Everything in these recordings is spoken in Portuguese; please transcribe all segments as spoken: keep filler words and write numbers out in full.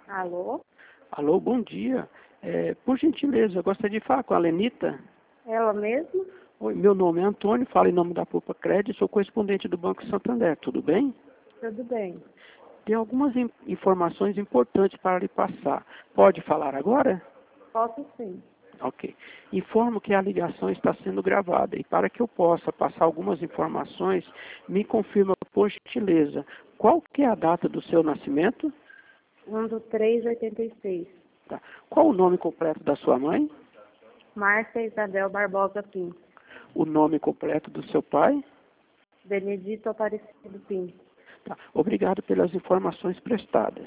Alô? Alô, bom dia. É, por gentileza, eu gostaria de falar com a Lenita. Ela mesmo? Oi, meu nome é Antônio, falo em nome da Poupa Crédito, sou correspondente do Banco Santander, tudo bem? Tudo bem. Tem algumas in- informações importantes para lhe passar. Pode falar agora? Posso sim. Ok. Informo que a ligação está sendo gravada e para que eu possa passar algumas informações, me confirma, por gentileza, qual que é a data do seu nascimento? um do três de oitenta e seis. Tá. Qual o nome completo da sua mãe? Márcia Isabel Barbosa Pinto. O nome completo do seu pai? Benedito Aparecido Pinto. Tá. Obrigado pelas informações prestadas.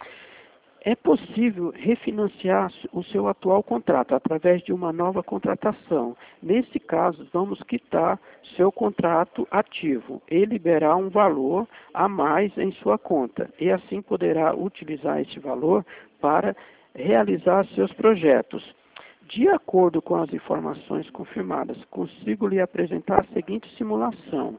É possível refinanciar o seu atual contrato através de uma nova contratação. Nesse caso, vamos quitar seu contrato ativo e liberar um valor a mais em sua conta. E assim poderá utilizar esse valor para realizar seus projetos. De acordo com as informações confirmadas, consigo lhe apresentar a seguinte simulação.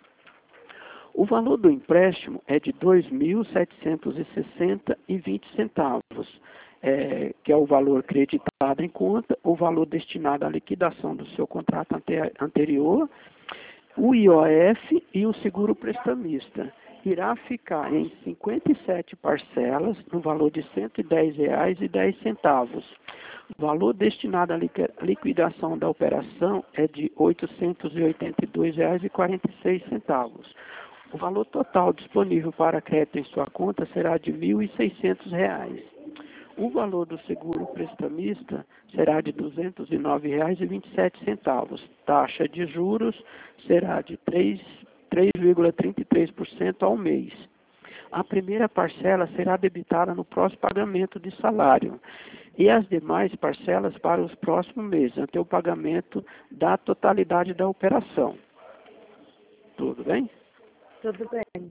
O valor do empréstimo é de dois mil setecentos e sessenta reais e vinte centavos, é, que é o valor creditado em conta, o valor destinado à liquidação do seu contrato ante anterior, o I O F e o seguro prestamista. Irá ficar em cinquenta e sete parcelas, no valor de cento e dez reais e dez centavos. O valor destinado à liquidação da operação é de oitocentos e oitenta e dois reais e quarenta e seis centavos. O valor total disponível para crédito em sua conta será de mil e seiscentos reais. O valor do seguro prestamista será de duzentos e nove reais e vinte e sete centavos. Taxa de juros será de três vírgula trinta e três por cento ao mês. A primeira parcela será debitada no próximo pagamento de salário e as demais parcelas para os próximos meses, até o pagamento da totalidade da operação. Tudo bem? Tudo bem.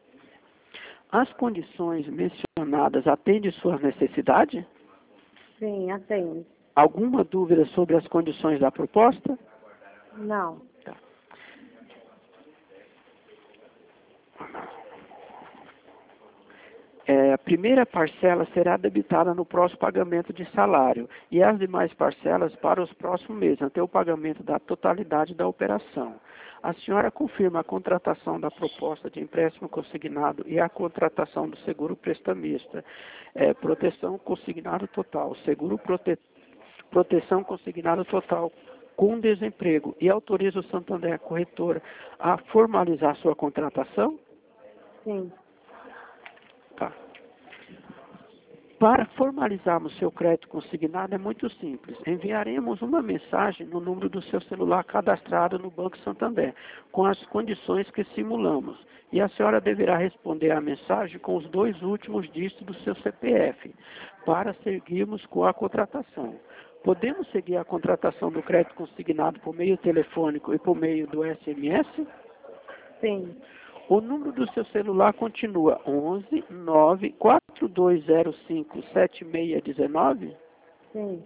As condições mencionadas atendem suas necessidades? Sim, atende. Alguma dúvida sobre as condições da proposta? Não. Tá. É, a primeira parcela será debitada no próximo pagamento de salário e as demais parcelas para os próximos meses, até o pagamento da totalidade da operação. A senhora confirma a contratação da proposta de empréstimo consignado e a contratação do seguro prestamista, é, proteção consignado total, seguro prote... proteção consignado total com desemprego e autoriza o Santander Corretora a formalizar sua contratação? Sim. Tá. Para formalizarmos seu crédito consignado é muito simples. Enviaremos uma mensagem no número do seu celular cadastrado no Banco Santander, com as condições que simulamos. E a senhora deverá responder à mensagem com os dois últimos dígitos do seu C P F, para seguirmos com a contratação. Podemos seguir a contratação do crédito consignado por meio telefônico e por meio do S M S? Sim. O número do seu celular continua onze nove quatro dois zero cinco sete seis um nove? Sim.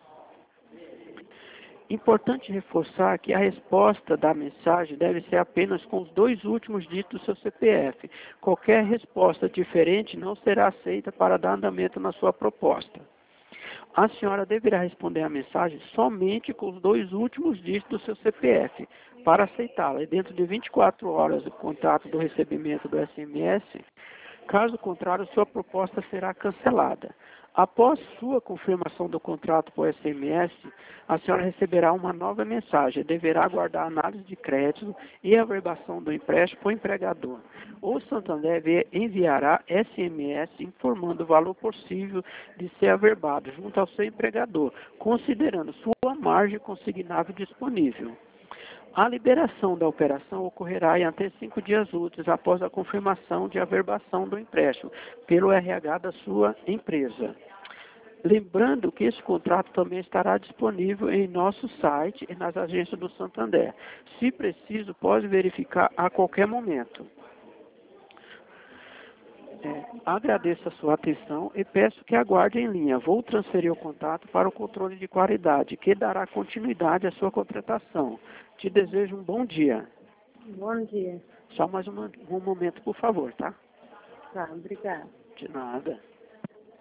Importante reforçar que a resposta da mensagem deve ser apenas com os dois últimos dígitos do seu C P F. Qualquer resposta diferente não será aceita para dar andamento na sua proposta. A senhora deverá responder a mensagem somente com os dois últimos dígitos do seu C P F para aceitá-la. E dentro de vinte e quatro horas do contato do recebimento do S M S, caso contrário, sua proposta será cancelada. Após sua confirmação do contrato por S M S, a senhora receberá uma nova mensagem. Deverá aguardar a análise de crédito e a averbação do empréstimo para o empregador. O Santander enviará S M S informando o valor possível de ser averbado junto ao seu empregador, considerando sua margem consignável disponível. A liberação da operação ocorrerá em até cinco dias úteis após a confirmação de averbação do empréstimo pelo R H da sua empresa. Lembrando que esse contrato também estará disponível em nosso site e nas agências do Santander. Se preciso, pode verificar a qualquer momento. É, agradeço a sua atenção e peço que aguarde em linha. Vou transferir o contato para o controle de qualidade, que dará continuidade à sua contratação. Te desejo um bom dia. Bom dia. Só mais uma, um momento, por favor, tá? Tá, obrigada. De nada.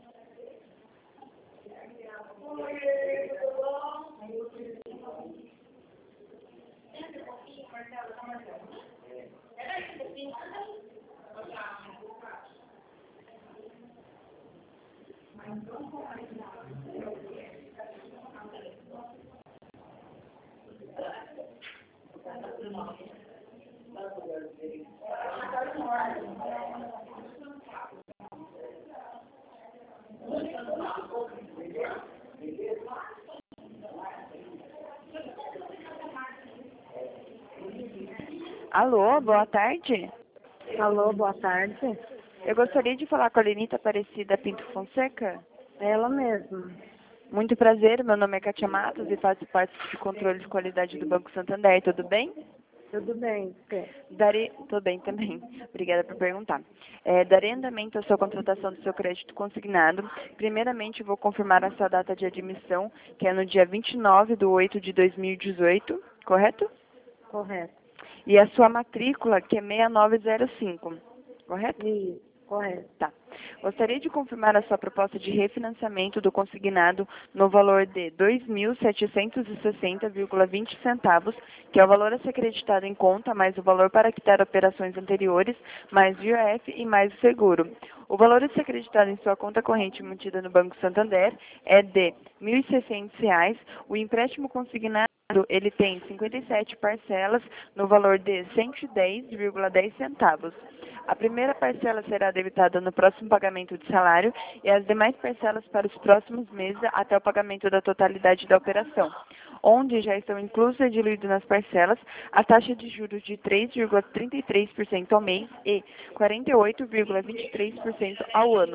Alô, boa tarde. Alô, boa tarde. Eu gostaria de falar com a Lenita Aparecida Pinto Fonseca. Ela mesma. Muito prazer, meu nome é Katia Matos e faço parte de controle de qualidade do Banco Santander, tudo bem? Tudo bem, você? Darei, tudo bem também, obrigada por perguntar. É, darei andamento à sua contratação do seu crédito consignado. Primeiramente, vou confirmar a sua data de admissão, que é no dia vinte e nove de oito de dois mil e dezoito, correto? Correto. E a sua matrícula, que é seis nove zero cinco, correto? Isso, correto. Tá. Gostaria de confirmar a sua proposta de refinanciamento do consignado no valor de dois mil setecentos e sessenta vírgula vinte centavos, que é o valor a ser acreditado em conta, mais o valor para quitar operações anteriores, mais o I O F e mais o seguro. O valor a ser acreditado em sua conta corrente mantida no Banco Santander é de mil e seiscentos reais. O empréstimo consignado ele tem cinquenta e sete parcelas no valor de cento e dez vírgula dez centavos. A primeira parcela será debitada no próximo pagamento de salário e as demais parcelas para os próximos meses até o pagamento da totalidade da operação, onde já estão inclusos e diluídos nas parcelas a taxa de juros de três vírgula trinta e três por cento ao mês e quarenta e oito vírgula vinte e três por cento ao ano.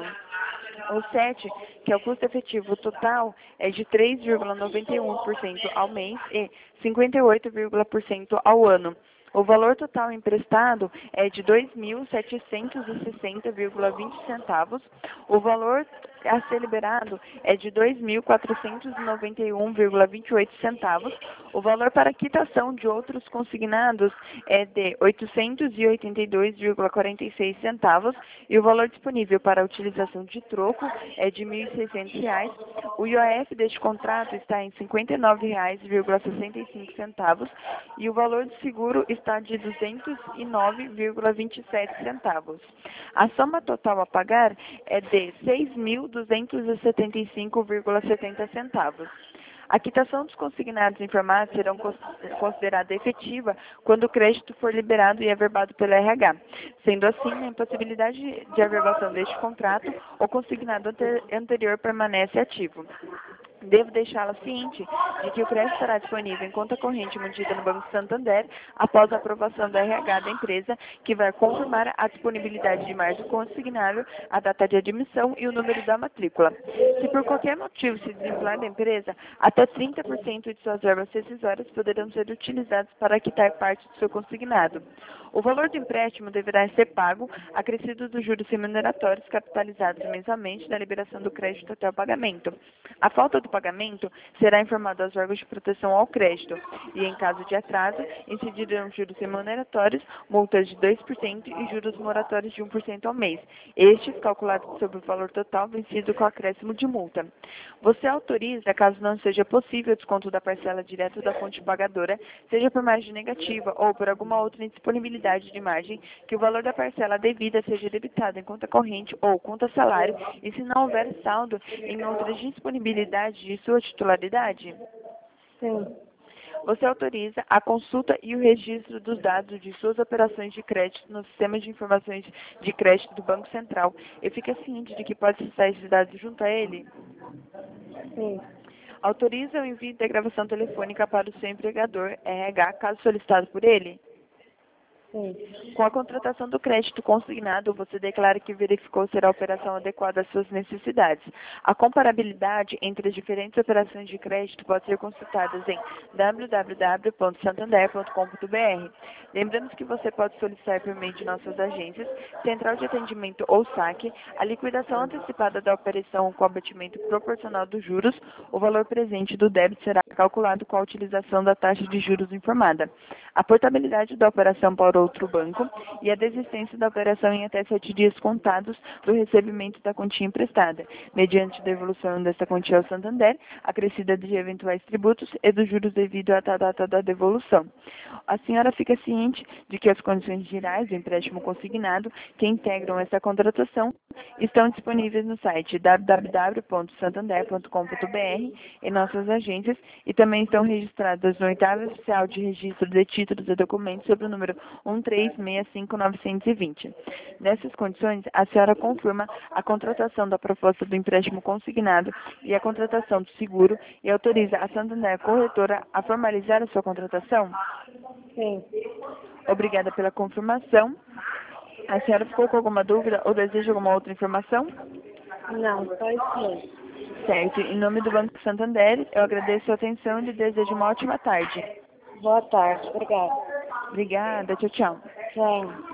O sete, que é o custo efetivo total, é de três vírgula noventa e um por cento ao mês e cinquenta e oito vírgula por cento ao ano. O valor total emprestado é de dois mil setecentos e sessenta vírgula vinte centavos. O valor a ser liberado é de dois mil quatrocentos e noventa e um vírgula vinte e oito centavos. O valor para quitação de outros consignados é de oitocentos e oitenta e dois vírgula quarenta e seis centavos e o valor disponível para a utilização de troco é de mil e seiscentos reais. O I O F deste contrato está em cinquenta e nove reais vírgula sessenta e cinco centavos e o valor do seguro está de duzentos e nove vírgula vinte e sete centavos. A soma total a pagar é de seis mil duzentos e setenta e cinco vírgula setenta centavos. A quitação dos consignados informados serão considerada efetiva quando o crédito for liberado e averbado pelo R H. Sendo assim, na impossibilidade de averbação deste contrato, o consignado anterior permanece ativo. Devo deixá-la ciente de que o crédito estará disponível em conta corrente mantida no Banco Santander após a aprovação do R H da empresa, que vai confirmar a disponibilidade de margem consignável, a data de admissão e o número da matrícula. Se por qualquer motivo se desvincular da empresa, até trinta por cento de suas verbas rescisórias poderão ser utilizadas para quitar parte do seu consignado. O valor do empréstimo deverá ser pago, acrescido dos juros remuneratórios capitalizados mensalmente na liberação do crédito até o pagamento. A falta do pagamento será informado aos órgãos de proteção ao crédito e, em caso de atraso, incidirão juros remuneratórios, multas de dois por cento e juros moratórios de um por cento ao mês, estes calculados sobre o valor total vencido com acréscimo de multa. Você autoriza, caso não seja possível o desconto da parcela direto da fonte pagadora, seja por margem negativa ou por alguma outra indisponibilidade de margem, que o valor da parcela devida seja debitado em conta corrente ou conta salário e se não houver saldo em outras disponibilidades de sua titularidade? Sim. Você autoriza a consulta e o registro dos dados de suas operações de crédito no sistema de informações de crédito do Banco Central e fica ciente de que pode acessar esses dados junto a ele? Sim. Autoriza o envio da gravação telefônica para o seu empregador, R H, caso solicitado por ele? Sim. Com a contratação do crédito consignado, você declara que verificou ser a operação adequada às suas necessidades. A comparabilidade entre as diferentes operações de crédito pode ser consultada em w w w ponto santander ponto com ponto b r. Lembramos que você pode solicitar por meio de nossas agências, Central de Atendimento ou saque, a liquidação antecipada da operação com abatimento proporcional dos juros. O valor presente do débito será calculado com a utilização da taxa de juros informada. a portabilidade da operação para outro banco e a desistência da operação em até sete dias contados do recebimento da quantia emprestada, mediante devolução desta quantia ao Santander, acrescida de eventuais tributos e dos juros devido à data da devolução. A senhora fica ciente de que as condições gerais do empréstimo consignado que integram essa contratação estão disponíveis no site w w w ponto santander ponto com ponto b r em nossas agências e também estão registradas no oitavo oficial de registro de títulos e documentos sob o número um três seis cinco nove dois zero. Nessas condições, a senhora confirma a contratação da proposta do empréstimo consignado e a contratação do seguro e autoriza a Santander Corretora a formalizar a sua contratação? Sim. Obrigada pela confirmação. A senhora ficou com alguma dúvida ou deseja alguma outra informação? Não, só isso mesmo. Certo. Em nome do Banco Santander, eu agradeço a atenção e desejo uma ótima tarde. Boa tarde. Obrigada. Obrigada. Tchau, tchau. Tchau.